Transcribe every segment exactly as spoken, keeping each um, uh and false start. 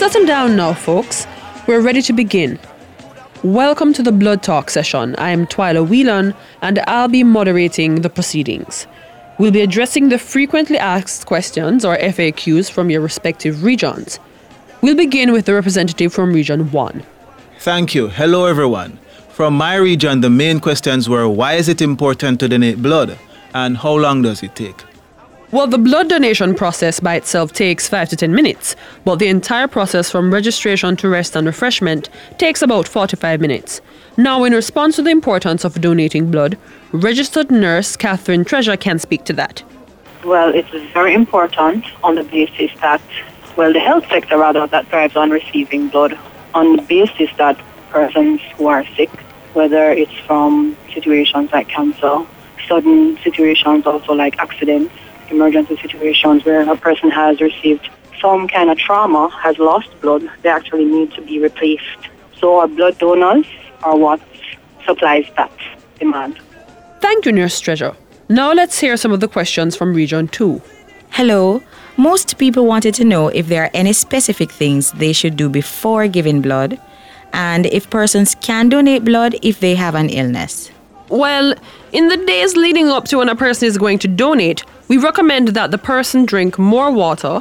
Settle down now, folks. We're ready to begin. Welcome to the Blood Talk session. I am Twyla Whelan, and I'll be moderating the proceedings. We'll be addressing the frequently asked questions, or F A Qs, from your respective regions. We'll begin with the representative from Region one. Thank you. Hello, everyone. From my region, the main questions were, why is it important to donate blood, and how long does it take? Well, the blood donation process by itself takes five to ten minutes, but the entire process from registration to rest and refreshment takes about forty-five minutes. Now, in response to the importance of donating blood, registered nurse Catherine Treasure can speak to that. Well, it's very important on the basis that, well, the health sector rather, that thrives on receiving blood, on the basis that persons who are sick, whether it's from situations like cancer, sudden situations also like accidents, emergency situations where a person has received some kind of trauma, has lost blood, they actually need to be replaced. So our blood donors are what supplies that demand. Thank you, Nurse Treasure. Now let's hear some of the questions from Region two. Hello. Most people wanted to know if there are any specific things they should do before giving blood, and if persons can donate blood if they have an illness. Well, in the days leading up to when a person is going to donate, we recommend that the person drink more water,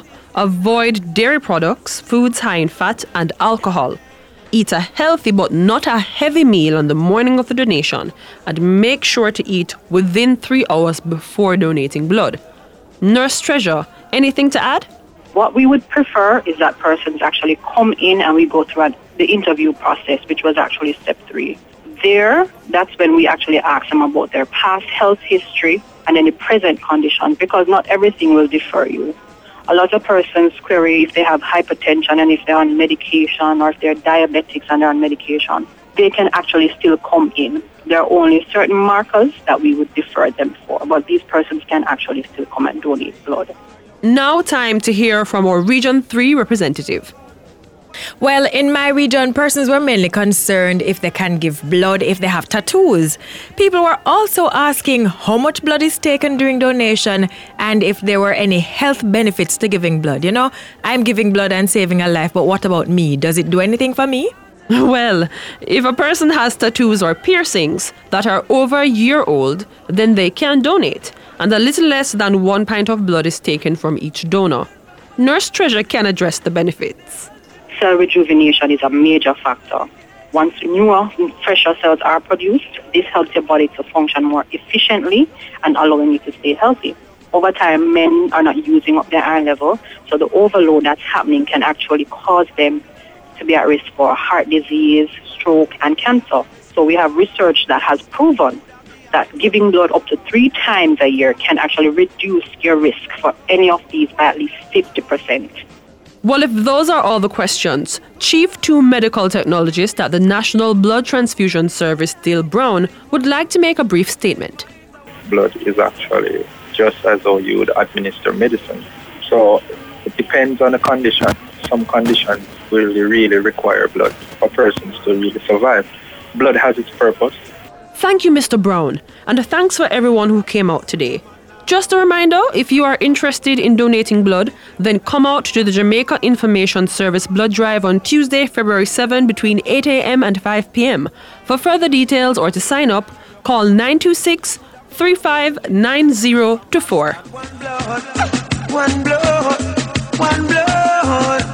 avoid dairy products, foods high in fat, and alcohol. Eat a healthy but not a heavy meal on the morning of the donation, and make sure to eat within three hours before donating blood. Nurse Treasure, anything to add? What we would prefer is that persons actually come in and we go through the interview process, which was actually step three. There, that's when we actually ask them about their past health history and any present conditions, because not everything will differ you. A lot of persons query if they have hypertension and if they're on medication, or if they're diabetics and they're on medication. They can actually still come in. There are only certain markers that we would defer them for, but these persons can actually still come and donate blood. Now time to hear from our Region three representative. Well, in my region, persons were mainly concerned if they can give blood if they have tattoos. People were also asking how much blood is taken during donation and if there were any health benefits to giving blood. You know, I'm giving blood and saving a life, but what about me? Does it do anything for me? Well, if a person has tattoos or piercings that are over a year old, then they can donate, and a little less than one pint of blood is taken from each donor. Nurse Treasure can address the benefits. Cell rejuvenation is a major factor. Once newer, fresher cells are produced, this helps your body to function more efficiently and allowing you to stay healthy. Over time, men are not using up their iron level, so the overload that's happening can actually cause them to be at risk for heart disease, stroke, and cancer. So we have research that has proven that giving blood up to three times a year can actually reduce your risk for any of these by at least fifty percent. Well, if those are all the questions, Chief two Medical Technologist at the National Blood Transfusion Service, Dale Brown, would like to make a brief statement. Blood is actually just as though you would administer medicine. So it depends on the condition. Some conditions will really require blood for persons to really survive. Blood has its purpose. Thank you, Mister Brown, and thanks for everyone who came out today. Just a reminder, if you are interested in donating blood, then come out to the Jamaica Information Service blood drive on Tuesday, February seventh between eight a.m. and five p.m. For further details or to sign up, call nine two six, three five nine zero two four. One blood, one blood, one blood.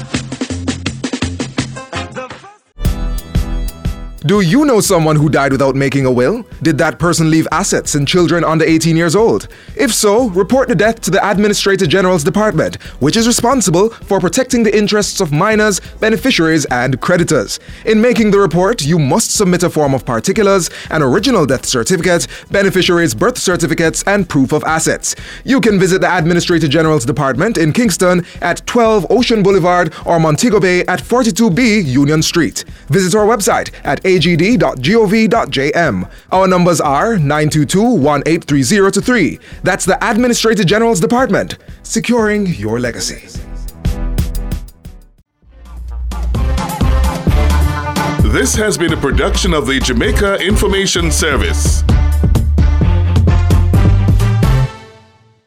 Do you know someone who died without making a will? Did that person leave assets and children under eighteen years old? If so, report the death to the Administrator General's Department, which is responsible for protecting the interests of minors, beneficiaries, and creditors. In making the report, you must submit a form of particulars, an original death certificate, beneficiaries' birth certificates, and proof of assets. You can visit the Administrator General's Department in Kingston at twelve Ocean Boulevard or Montego Bay at forty-two B Union Street. Visit our website at a g d dot gov dot j m. Our numbers are nine two two, one eight three zero two three. That's the Administrator General's Department, securing your legacy. This has been a production of the Jamaica Information Service.